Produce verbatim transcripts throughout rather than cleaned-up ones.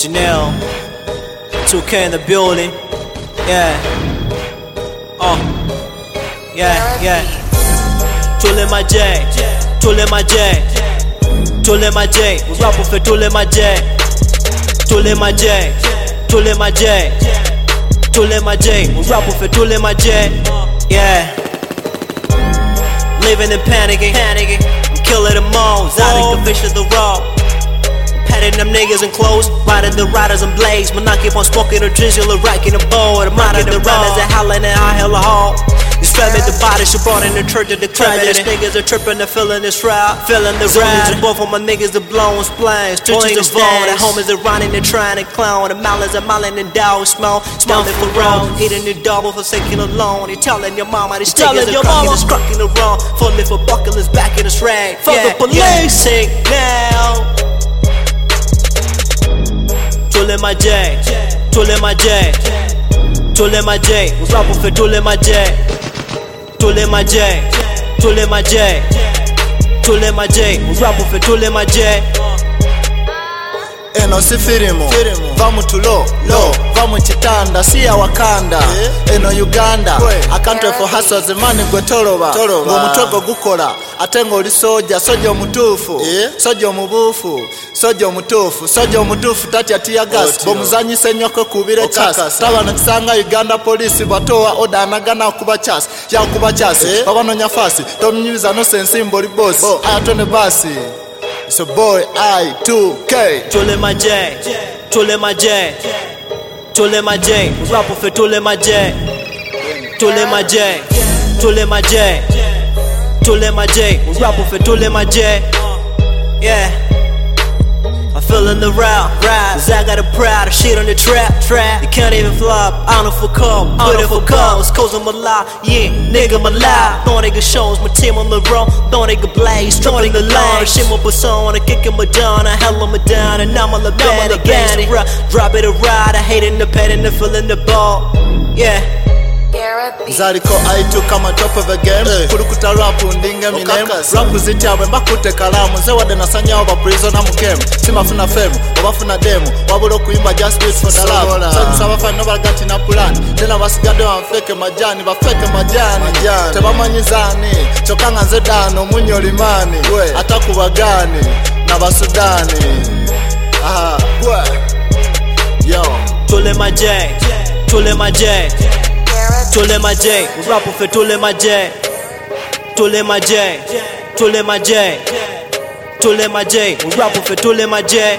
Janelle, two K in the building. Yeah. Oh. Yeah, yeah. Tule Maje, Tule Maje, Tule Maje. We rap for Tule Maje, Tule Maje, Tule Maje, Tule Maje. We rap for Tule Maje. Yeah. Living and panicking, panicking. I'm killing them all. Zodic, the fish of the raw. Patting them niggas in clothes, riding the riders and blades. But not keep on smoking or drizzle or racking the bowl. I'm riding the runners and howling and I hella hall. This fam at the body, she brought in the church of the tragedy. These niggas are tripping, they're feeling this ride, feeling the ride. Both of my niggas are blowing splines, stitches of bone. The homies are running, they're trying to clown. The malice are mauling and down, small, smelling for round. Eating the double, forsaking alone. You telling your mama these niggas are cracking, they're strucking the wrong. Fully for buckling his back in his rag. For the police, sick now. Tule Maje, Tule Maje, Tule Maje. We rapping for Tule Maje, Tule Maje, Tule Maje, Tule Maje. We rapping for Tule Maje. Eno si firimu, vamu tulo, lo, vamu chitanda, siya wakanda. Eno Uganda, a country for hustlers, the money go toloba. Go mutoko gukola, atengo li soja, soja mutufu, soja mubufu, soja mutufu, soja mutufu tati atia gas. Bomuzanyi senyoko kubire chas. Tawa nakisanga Uganda police batoa oda anagana kuba chas. Ya kuba chas, baba no nyafasi, tomnyuza no sensi mboli boss. Ayatone basi. It's a boy I two K. Tule Maje, Tule Maje, Tule Maje. We rapping for Tule Maje, Tule Maje, Tule Maje, Tule Maje. We rapping for Tule Maje. Yeah. I'm feeling the route, ride. Cause I got a proud of shit on the trap, trap. You can't even flop, honor for call, put it for call. It's cause I'm alive, yeah, nigga, I'm alive. Don't nigga shows, my team on the road. Don't nigga blaze, stripping the line. Shit my persona, kicking my down. I hell on my down, and I'm on the bad again. Drop it a ride, I hate independent, and feeling the ball, yeah. Zariko I two kama top of the game. Kurukuta rapu ndinge minem. Rapu ziti awe mbakute kalamu. Nze wade nasanya oba prison amu game. Sima funa femu, oba funa demo. Wabulo kuimba just do it for the love. Sanyu sabafa nobal gati na pulani. Tena wasigade wa mfeke majani. Bafeke majani Teba manyizani Chokanga nze dano munyo limani. Ataku wagani na basudani. Aha, yo Tule Maje, Tule Maje, Tule Maje. We rapping for Tule Maje, Tule Maje, Tule Maje, Tule Maje. We rapping for Tule Maje.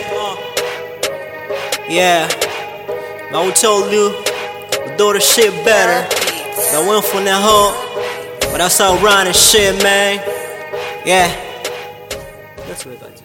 Yeah. I will tell you, we do the shit better. I went from that hoe, but that's how I run and shit, man. Yeah. That's what I got.